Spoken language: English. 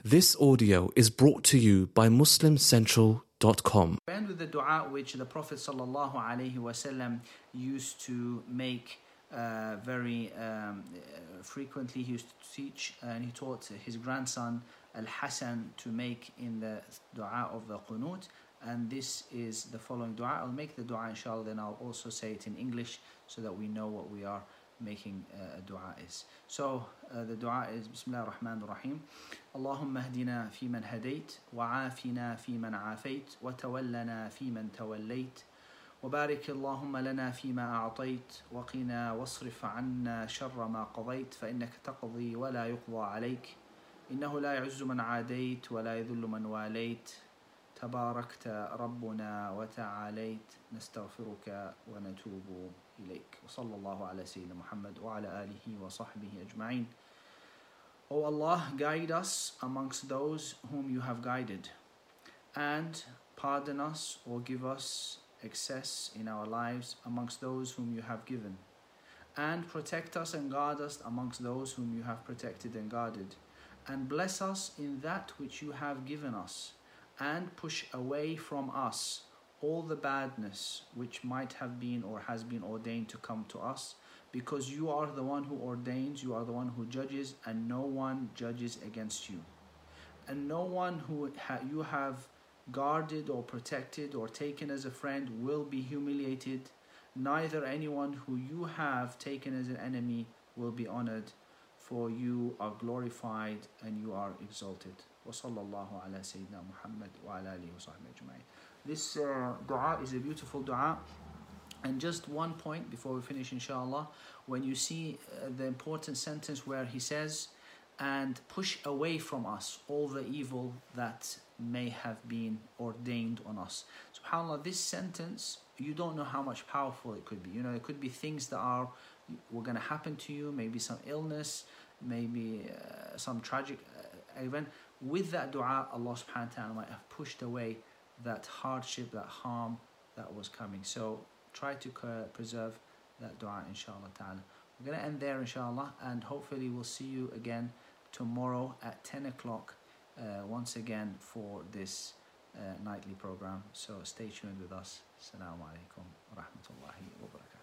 This audio is brought to you by MuslimCentral.com. And with the dua which the Prophet ﷺ used to make very frequently, he used to teach and he taught his grandson Al-Hasan to make in the dua of the qunut. And this is the following dua. I'll make the dua inshallah, then I'll also say it in English so that we know what we are making a dua is. So the dua is Bismillah ar-Rahman ar-Rahim. Allahumma hdina fi man hadayt, wa afina fi man afayt, wa tawallana fi man tawallayt, wa barik Allahumma lana fi ma a'tayt, wa qina wasrif anna sharra ma qadayt, fa innaka taqdi wa la yuqda alayk, innahu la yu'izzu man adayt, wa la yadhullu man walayt, تباركت ربنا وتعاليت نستغفرك ونتوب إليك وصلى الله على سيدنا محمد وعلى آله وصحبه أجمعين. O Allah, guide us amongst those whom you have guided, and pardon us or give us excess in our lives amongst those whom you have given, and protect us and guard us amongst those whom you have protected and guarded, and bless us in that which you have given us, and push away from us all the badness which might have been or has been ordained to come to us, because you are the one who ordains, you are the one who judges, and no one judges against you. And no one who you have guarded or protected or taken as a friend will be humiliated, neither anyone who you have taken as an enemy will be honored, for you are glorified and you are exalted. وصلى الله على سيدنا محمد وعلى آله وصحبه أجمعين. This dua is a beautiful dua. And just one point before we finish inshallah, when you see the important sentence where he says, and push away from us all the evil that may have been ordained on us. SubhanAllah, this sentence, you don't know how much powerful it could be. You know, it could be things that were going to happen to you, maybe some illness, maybe some tragic event. With that dua, Allah subhanahu wa ta'ala might have pushed away that hardship, that harm that was coming. So try to preserve that dua inshallah ta'ala. We're going to end there inshallah, and hopefully we'll see you again tomorrow at 10 o'clock once again for this nightly program. So stay tuned with us. Assalamu alaikum wa rahmatullahi wa barakatuh.